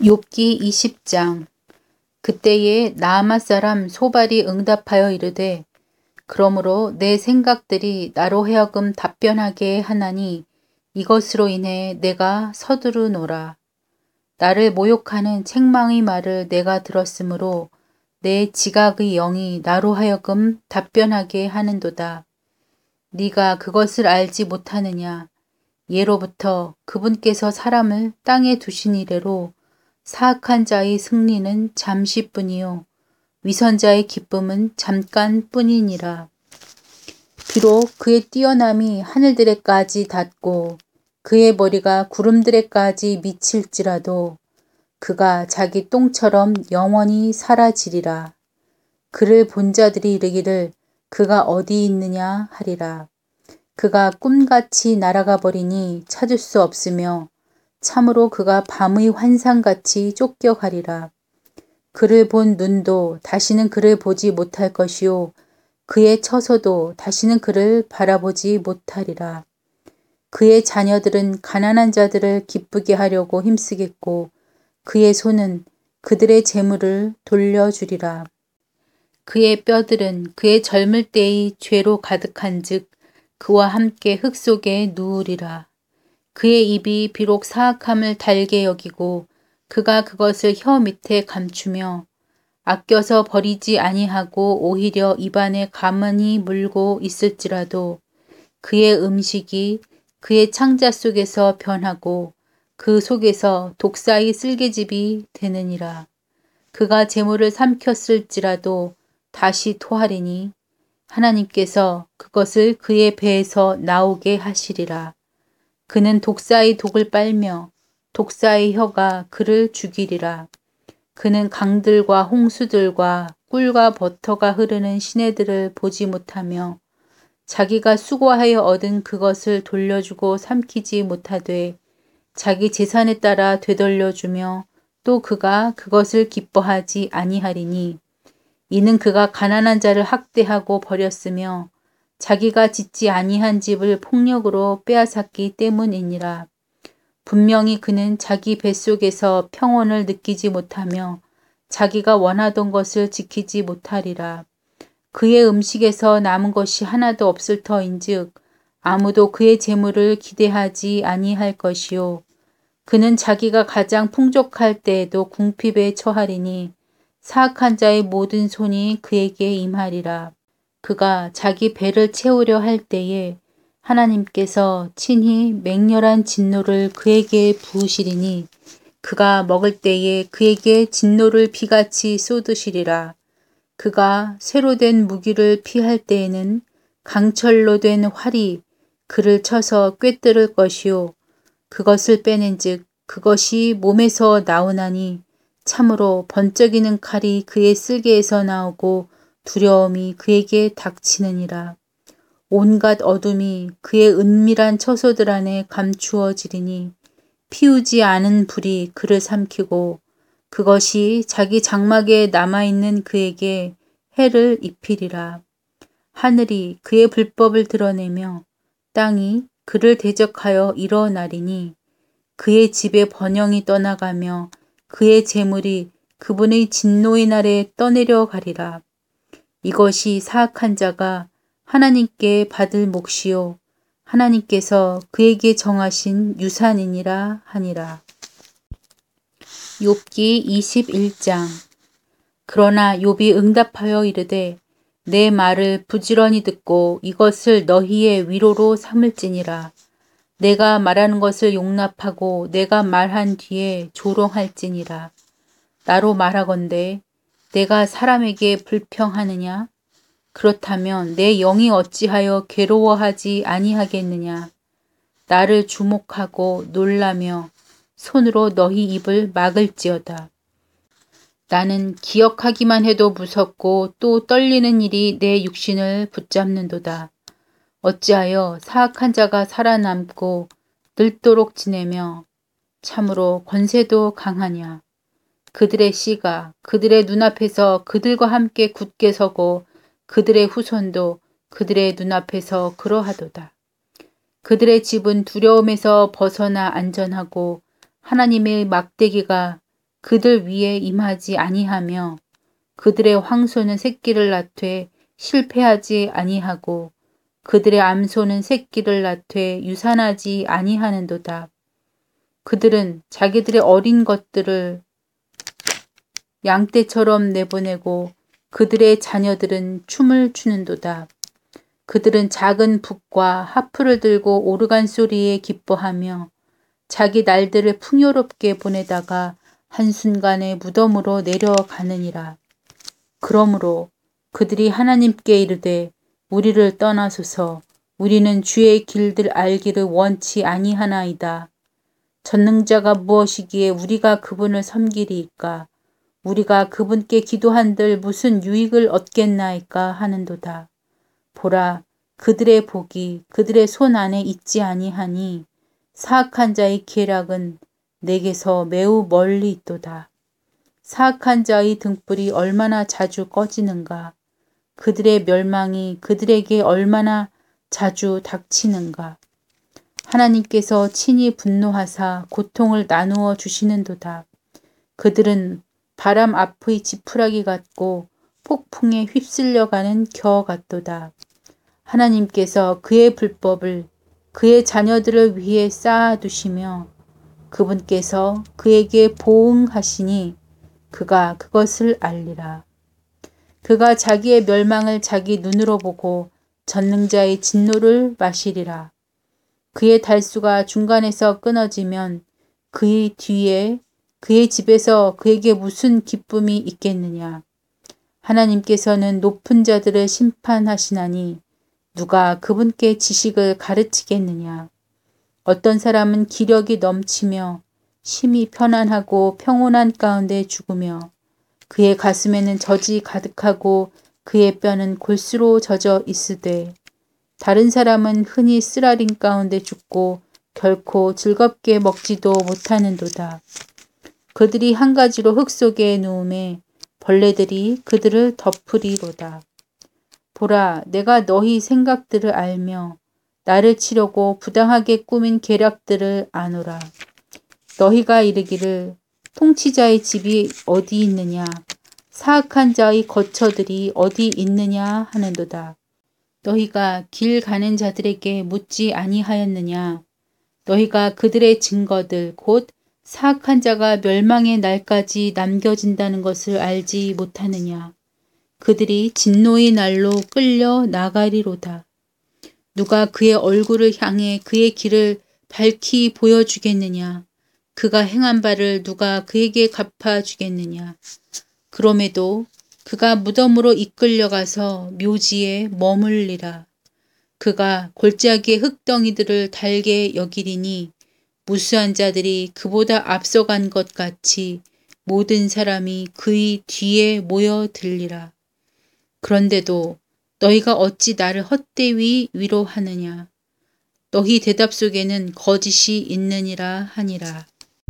욥기 20장. 그때에 나아마 사람 소발이 응답하여 이르되, 그러므로 내 생각들이 나로 하여금 답변하게 하나니 이것으로 인해 내가 서두르노라. 나를 모욕하는 책망의 말을 내가 들었으므로 내 지각의 영이 나로 하여금 답변하게 하는도다. 네가 그것을 알지 못하느냐? 예로부터 그분께서 사람을 땅에 두신 이래로 사악한 자의 승리는 잠시뿐이요 위선자의 기쁨은 잠깐뿐이니라. 비록 그의 뛰어남이 하늘들에까지 닿고 그의 머리가 구름들에까지 미칠지라도 그가 자기 똥처럼 영원히 사라지리라. 그를 본 자들이 이르기를 그가 어디 있느냐 하리라. 그가 꿈같이 날아가 버리니 찾을 수 없으며 참으로 그가 밤의 환상같이 쫓겨가리라. 그를 본 눈도 다시는 그를 보지 못할 것이요 그의 처소도 다시는 그를 바라보지 못하리라. 그의 자녀들은 가난한 자들을 기쁘게 하려고 힘쓰겠고 그의 손은 그들의 재물을 돌려주리라. 그의 뼈들은 그의 젊을 때의 죄로 가득한즉 그와 함께 흙 속에 누우리라. 그의 입이 비록 사악함을 달게 여기고 그가 그것을 혀 밑에 감추며 아껴서 버리지 아니하고 오히려 입안에 가만히 물고 있을지라도 그의 음식이 그의 창자 속에서 변하고 그 속에서 독사의 쓸개즙이 되느니라. 그가 재물을 삼켰을지라도 다시 토하리니 하나님께서 그것을 그의 배에서 나오게 하시리라. 그는 독사의 독을 빨며 독사의 혀가 그를 죽이리라. 그는 강들과 홍수들과 꿀과 버터가 흐르는 시내들을 보지 못하며 자기가 수고하여 얻은 그것을 돌려주고 삼키지 못하되 자기 재산에 따라 되돌려주며 또 그가 그것을 기뻐하지 아니하리니 이는 그가 가난한 자를 학대하고 버렸으며 자기가 짓지 아니한 집을 폭력으로 빼앗았기 때문이니라. 분명히 그는 자기 뱃속에서 평온을 느끼지 못하며 자기가 원하던 것을 지키지 못하리라. 그의 음식에서 남은 것이 하나도 없을 터인즉 아무도 그의 재물을 기대하지 아니할 것이요. 그는 자기가 가장 풍족할 때에도 궁핍에 처하리니 사악한 자의 모든 손이 그에게 임하리라. 그가 자기 배를 채우려 할 때에 하나님께서 친히 맹렬한 진노를 그에게 부으시리니 그가 먹을 때에 그에게 진노를 비같이 쏟으시리라. 그가 쇠로 된 무기를 피할 때에는 강철로 된 활이 그를 쳐서 꿰뚫을 것이요 그것을 빼낸즉 그것이 몸에서 나오나니 참으로 번쩍이는 칼이 그의 쓸개에서 나오고 두려움이 그에게 닥치느니라. 온갖 어둠이 그의 은밀한 처소들 안에 감추어지리니 피우지 않은 불이 그를 삼키고 그것이 자기 장막에 남아있는 그에게 해를 입히리라. 하늘이 그의 불법을 드러내며 땅이 그를 대적하여 일어나리니 그의 집에 번영이 떠나가며 그의 재물이 그분의 진노의 날에 떠내려 가리라. 이것이 사악한 자가 하나님께 받을 몫이요 하나님께서 그에게 정하신 유산이니라 하니라. 욥기 21장. 그러나 욥이 응답하여 이르되 내 말을 부지런히 듣고 이것을 너희의 위로로 삼을지니라. 내가 말하는 것을 용납하고 내가 말한 뒤에 조롱할지니라. 나로 말하건대 내가 사람에게 불평하느냐? 그렇다면 내 영이 어찌하여 괴로워하지 아니하겠느냐? 나를 주목하고 놀라며 손으로 너희 입을 막을지어다. 나는 기억하기만 해도 무섭고 또 떨리는 일이 내 육신을 붙잡는도다. 어찌하여 사악한 자가 살아남고 늙도록 지내며 참으로 권세도 강하냐. 그들의 씨가 그들의 눈앞에서 그들과 함께 굳게 서고 그들의 후손도 그들의 눈앞에서 그러하도다. 그들의 집은 두려움에서 벗어나 안전하고 하나님의 막대기가 그들 위에 임하지 아니하며 그들의 황소는 새끼를 낳되 실패하지 아니하고 그들의 암소는 새끼를 낳되 유산하지 아니하는도다. 그들은 자기들의 어린 것들을 양떼처럼 내보내고 그들의 자녀들은 춤을 추는도다. 그들은 작은 북과 하프를 들고 오르간 소리에 기뻐하며 자기 날들을 풍요롭게 보내다가 한순간에 무덤으로 내려가느니라. 그러므로 그들이 하나님께 이르되 우리를 떠나소서 우리는 주의 길들 알기를 원치 아니하나이다. 전능자가 무엇이기에 우리가 그분을 섬기리이까? 우리가 그분께 기도한들 무슨 유익을 얻겠나이까 하는도다. 보라, 그들의 복이 그들의 손 안에 있지 아니하니 사악한 자의 계략은 내게서 매우 멀리 있도다. 사악한 자의 등불이 얼마나 자주 꺼지는가? 그들의 멸망이 그들에게 얼마나 자주 닥치는가? 하나님께서 친히 분노하사 고통을 나누어 주시는도다. 그들은 바람 앞의 지푸라기 같고 폭풍에 휩쓸려가는 겨 같도다. 하나님께서 그의 불법을 그의 자녀들을 위해 쌓아두시며 그분께서 그에게 보응하시니 그가 그것을 알리라. 그가 자기의 멸망을 자기 눈으로 보고 전능자의 진노를 마시리라. 그의 달수가 중간에서 끊어지면 그의 뒤에 그의 집에서 그에게 무슨 기쁨이 있겠느냐. 하나님께서는 높은 자들을 심판하시나니 누가 그분께 지식을 가르치겠느냐. 어떤 사람은 기력이 넘치며 심히 편안하고 평온한 가운데 죽으며 그의 가슴에는 젖이 가득하고 그의 뼈는 골수로 젖어 있으되 다른 사람은 흔히 쓰라린 가운데 죽고 결코 즐겁게 먹지도 못하는도다. 그들이 한 가지로 흙 속에 누움에 벌레들이 그들을 덮으리로다. 보라, 내가 너희 생각들을 알며 나를 치려고 부당하게 꾸민 계략들을 아노라. 너희가 이르기를 통치자의 집이 어디 있느냐, 사악한 자의 거처들이 어디 있느냐 하는도다. 너희가 길 가는 자들에게 묻지 아니하였느냐. 너희가 그들의 증거들 곧 사악한 자가 멸망의 날까지 남겨진다는 것을 알지 못하느냐. 그들이 진노의 날로 끌려 나가리로다. 누가 그의 얼굴을 향해 그의 길을 밝히 보여주겠느냐. 그가 행한 바를 누가 그에게 갚아주겠느냐. 그럼에도 그가 무덤으로 이끌려가서 묘지에 머물리라. 그가 골짜기의 흙덩이들을 달게 여기리니 무수한 자들이 그보다 앞서간 것 같이 모든 사람이 그의 뒤에 모여들리라. 그런데도 너희가 어찌 나를 헛되이 위로하느냐. 너희 대답 속에는 거짓이 있느니라 하니라.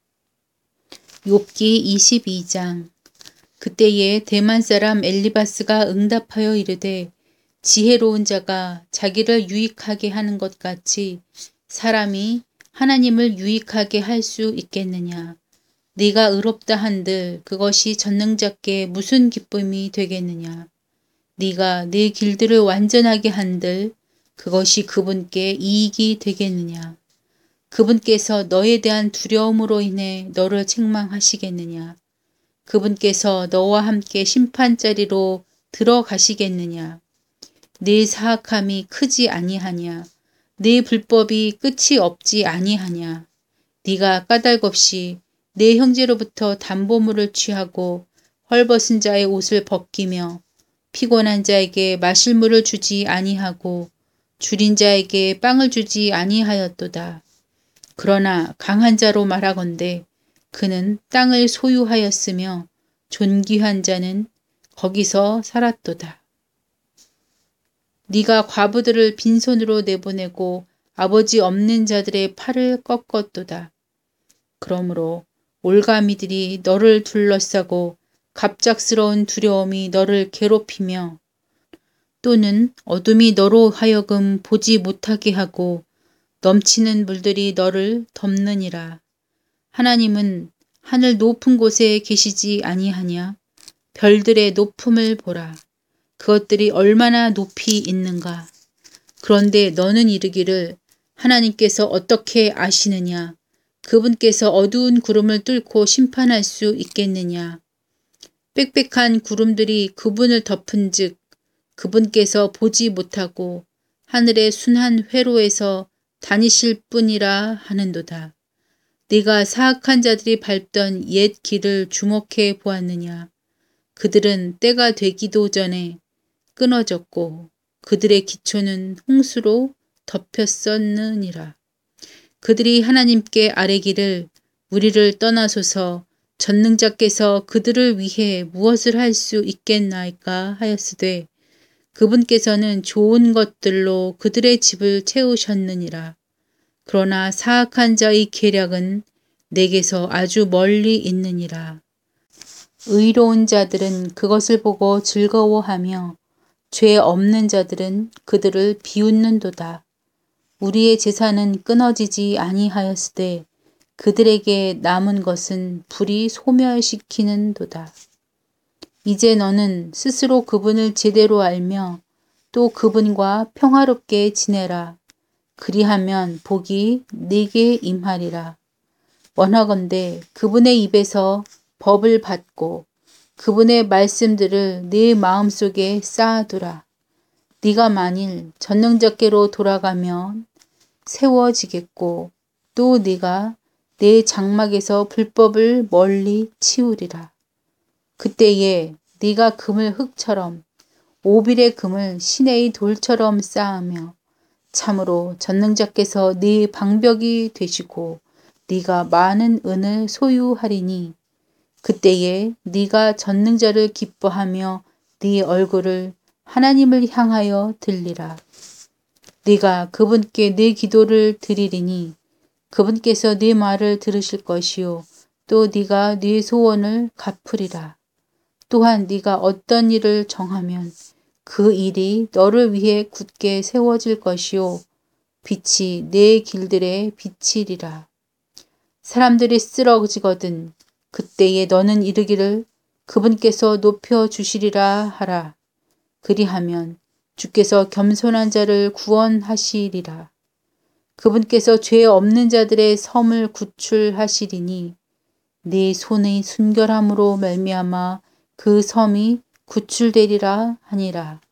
욥기 22장. 그때에 대만 사람 엘리바스가 응답하여 이르되 지혜로운 자가 자기를 유익하게 하는 것 같이 사람이 하나님을 유익하게 할 수 있겠느냐. 네가 의롭다 한들 그것이 전능자께 무슨 기쁨이 되겠느냐. 네가 네 길들을 완전하게 한들 그것이 그분께 이익이 되겠느냐. 그분께서 너에 대한 두려움으로 인해 너를 책망하시겠느냐. 그분께서 너와 함께 심판자리로 들어가시겠느냐. 네 사악함이 크지 아니하냐. 네 불법이 끝이 없지 아니하냐. 네가 까닭없이 네 형제로부터 담보물을 취하고 헐벗은 자의 옷을 벗기며 피곤한 자에게 마실 물을 주지 아니하고 줄인 자에게 빵을 주지 아니하였도다. 그러나 강한 자로 말하건대 그는 땅을 소유하였으며 존귀한 자는 거기서 살았도다. 네가 과부들을 빈손으로 내보내고 아버지 없는 자들의 팔을 꺾었도다. 그러므로 올가미들이 너를 둘러싸고 갑작스러운 두려움이 너를 괴롭히며 또는 어둠이 너로 하여금 보지 못하게 하고 넘치는 물들이 너를 덮느니라. 하나님은 하늘 높은 곳에 계시지 아니하냐? 별들의 높음을 보라. 그것들이 얼마나 높이 있는가? 그런데 너는 이르기를 하나님께서 어떻게 아시느냐? 그분께서 어두운 구름을 뚫고 심판할 수 있겠느냐? 빽빽한 구름들이 그분을 덮은즉 그분께서 보지 못하고 하늘의 순한 회로에서 다니실 뿐이라 하는도다. 네가 사악한 자들이 밟던 옛 길을 주목해 보았느냐? 그들은 때가 되기도 전에 끊어졌고 그들의 기초는 홍수로 덮였었느니라. 그들이 하나님께 아뢰기를 우리를 떠나소서 전능자께서 그들을 위해 무엇을 할 수 있겠나이까 하였으되 그분께서는 좋은 것들로 그들의 집을 채우셨느니라. 그러나 사악한 자의 계략은 내게서 아주 멀리 있느니라. 의로운 자들은 그것을 보고 즐거워하며 죄 없는 자들은 그들을 비웃는도다. 우리의 제사는 끊어지지 아니하였으되 그들에게 남은 것은 불이 소멸시키는도다. 이제 너는 스스로 그분을 제대로 알며 또 그분과 평화롭게 지내라. 그리하면 복이 네게 임하리라. 원하건대 그분의 입에서 법을 받고 그분의 말씀들을 네 마음속에 쌓아두라. 네가 만일 전능자께로 돌아가면 세워지겠고 또 네가 내 장막에서 불법을 멀리 치우리라. 그때에 네가 금을 흙처럼 오빌의 금을 시내의 돌처럼 쌓으며 참으로 전능자께서 네 방벽이 되시고 네가 많은 은을 소유하리니 그때에 네가 전능자를 기뻐하며 네 얼굴을 하나님을 향하여 들리라. 네가 그분께 네 기도를 드리리니 그분께서 네 말을 들으실 것이요 또 네가 네 소원을 갚으리라. 또한 네가 어떤 일을 정하면 그 일이 너를 위해 굳게 세워질 것이요 빛이 내 길들에 비치리라. 사람들이 쓰러지거든 그때에 너는 이르기를 그분께서 높여주시리라 하라. 그리하면 주께서 겸손한 자를 구원하시리라. 그분께서 죄 없는 자들의 섬을 구출하시리니 네 손의 순결함으로 말미암아 그 섬이 구출되리라 하니라.